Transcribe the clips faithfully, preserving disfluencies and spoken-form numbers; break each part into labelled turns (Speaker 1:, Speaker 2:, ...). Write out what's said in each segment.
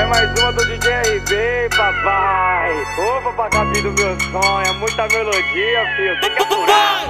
Speaker 1: mais uma do D J R B, papai. Opa, pra cabine do meu sonho, é muita melodia, filho, tem que aturar.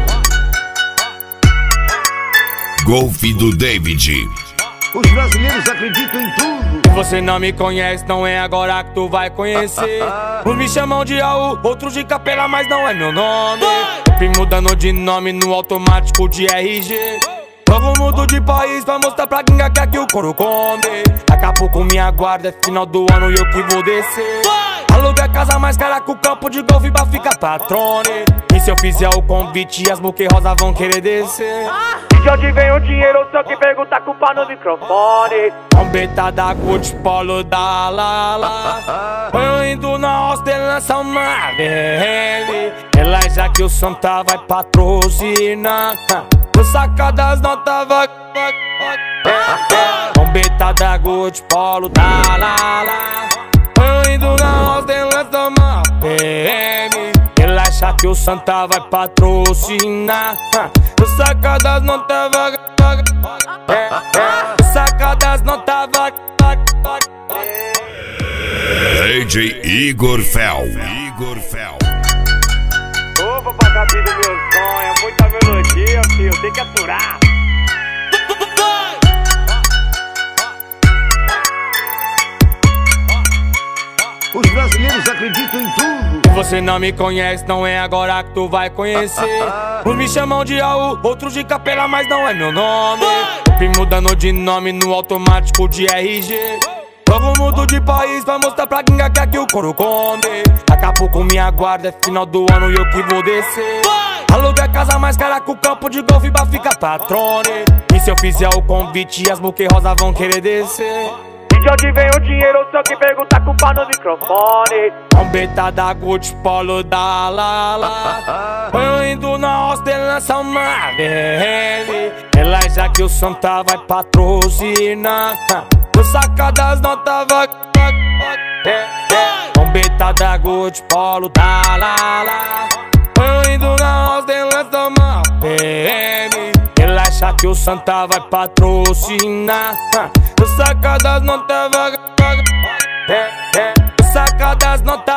Speaker 2: Golfe do David.
Speaker 3: Os brasileiros acreditam em tudo.
Speaker 4: Você não me conhece, não é agora que tu vai conhecer. Uns me chamam de Raul, outros de Capela, mas não é meu nome. Vim mudando de nome no automático de R G. Logo mudo de país pra mostrar pra gringa que aqui o couro come. Daqui a pouco me aguarda, é final do ano e eu que vou descer. Aluga a casa mais cara que o campo de golfe pra ficar patrone. E se eu fizer o convite, as buquê rosa vão querer descer.
Speaker 1: De onde vem o dinheiro, só que pergunta culpa no microfone.
Speaker 4: Trombeta da Gucci, polo da Lala. Eu indo na hostel lançar uma V M. Ela já que o Santa vai patrocinar. No sacadas notas vai. Trombeta da Gucci, polo da Lala. Eu indo na hostel lançar uma V M. Ela acha que o Santa vai patrocinar. No sacadas notas vai. Sacadas não tava.
Speaker 2: D J Igor Fel. Igor Fel.
Speaker 1: Opa, pra cabine do meu sonho, é muita melodia, filho, tem que aturar.
Speaker 3: Os brasileiros acreditam em tudo.
Speaker 4: Você não me conhece, não é agora que tu vai conhecer. Uns me chamam de Raul, outros de Capela, mas não é meu nome. Vim mudando de nome no automático de R G. Logo mudo de país pra mostrar pra gringa que aqui o couro come. Daqui a pouco me aguarda, é final do ano e eu que vou descer. Aluga a casa mais cara que o campo de golfe pra ficar patrone. E se eu fizer o convite, as buquê rosa vão querer descer.
Speaker 1: De onde vem o dinheiro, só que pergunta culpa no microfone.
Speaker 4: Trombeta da Gucci, polo da Lala. Eu indo na hostel lançar uma V M. Ela já que o Santa vai patrocinar. No sacadas notas vai. Trombeta da Gucci, polo da Lala. Eu indo na hostel lançar uma V M. Ela acha que o Santa vai patrocinar. No sacadas não tava. Sacadas não tava.